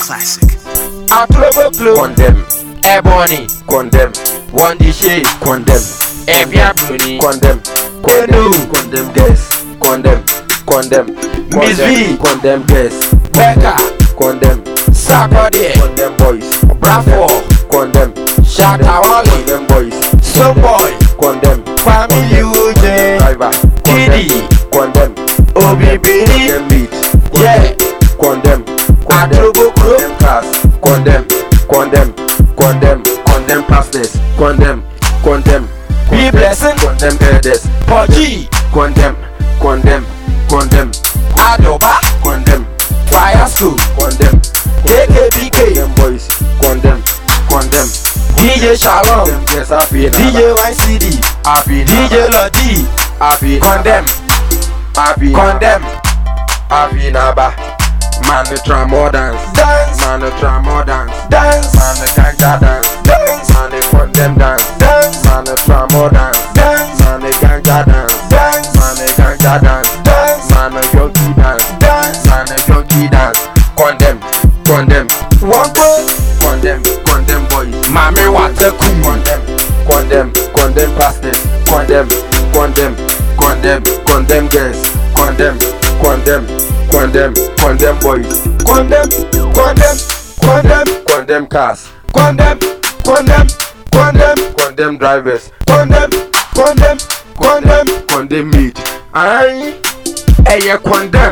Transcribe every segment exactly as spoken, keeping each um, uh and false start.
classic. Atulobo Club, condemn. Ebony, condemn. One Dishay, condemn. Evia Bruni, condemn. Condemn, condemn guest, condemn, condemn. Miss V, condemn guest. Becca, condemn. Sakode, condemn boys. Bravo, condemn. Shatawali, condemn boys. Some boy, condemn. Family U J, driver, Kiddy, condemn. Obi Bini, condemn beat, yeah, condemn. Atulobo Club, class, condemn, condemn, condemn, condemn pastors, condemn, condemn. Be blessing, condemn elders. Poji, condemn, condemn, condemn. Adoba, condemn. Fire school, condemn. A K B K, condemn boys, condemn, condemn. D J Shalom, condemn yes, happy. D J Y C D, happy. D J Lodi, happy. Condemn, happy. Condemn, happy Naba. Man the try more dance, dance. Man the try more dance, dance. Man the ganja dance, dance. Man the condemn dance, dance. Man the try more dance, dance. Man the ganja dance, dance. Man the ganja dance, dance. Man the junkie dance, dance. Man the junkie dance. Condemn, condemn. One boy, condemn, condemn boys. Mami what the cool. Condemn, condemn, condemn pastors. Condemn, condemn, condemn, condemn girls. Condemn, condemn. Condemn, condemn boys, condemn, condemn, condemn, condemn cars, condemn, condemn, condemn, condemn drivers, condemn, condemn, condemn, condemn meat. Aye, hey, condemn,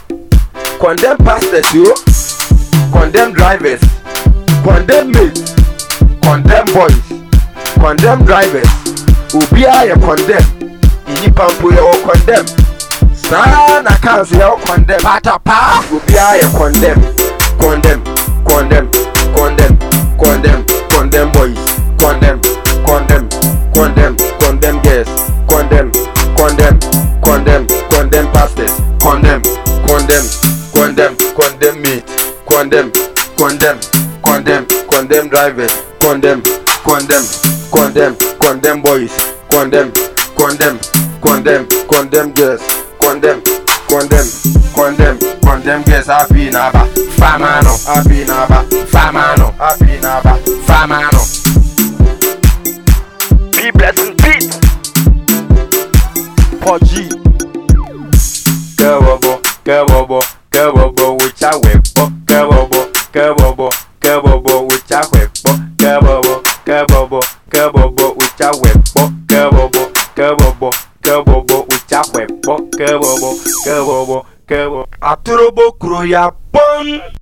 condemn pastors, you, condemn drivers, condemn meat, condemn boys, condemn drivers. Ubi I condemn, ini pampu ya condemn. Sana can't you condemn. Pata pa, Ubi I condemn, condemn, condemn, condemn, condemn, condemn boys, condemn, condemn, condemn, condemn girls, condemn, condemn, condemn, condemn pastors, condemn, condemn, condemn, condemn meat, condemn, condemn, condemn, condemn drivers, condemn, condemn, condemn, condemn boys, condemn, condemn, condemn, condemn girls. Condemn, condemn, condemn, condemn, yes, happy naba, famano, happy naba, famano, happy naba, famano. Be blessed, beat. Poji. Kawobo, kawobo, kawobo, which I whip, kawobo, kawobo, kawobo, which I whip, kawobo, kawobo, kawobo, which I whip, kawobo, kawobo, kawobo, which I whip. Kebobo, kebobo, kebobo. Atulobo Club ya pon.